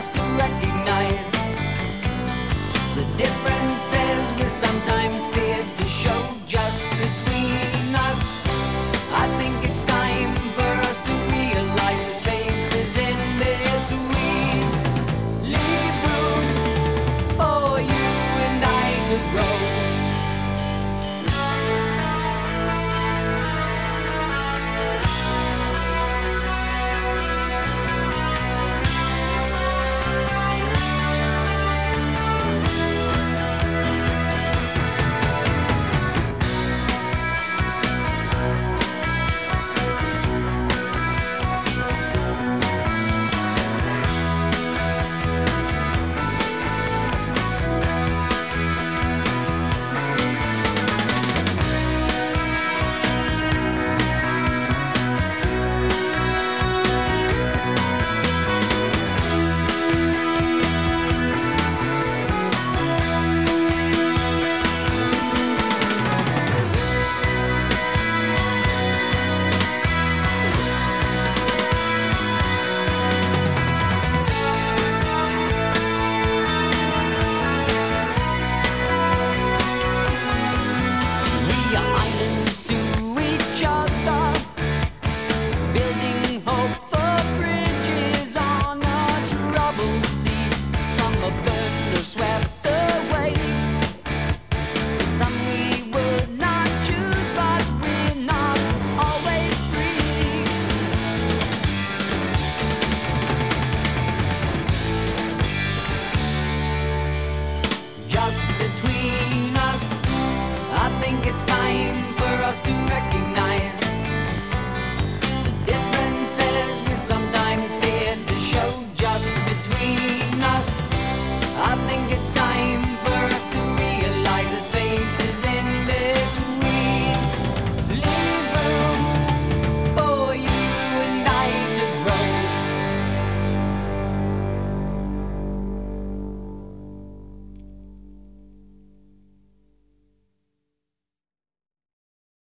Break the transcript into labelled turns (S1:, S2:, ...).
S1: us to recognize the differences we sometimes fear to show just between us. I think it's time for us to realize the spaces in between. Leave room for you and I to grow. Swept away. Some we would not choose, but we're not always free. Just between us, I think it's time for us to recognize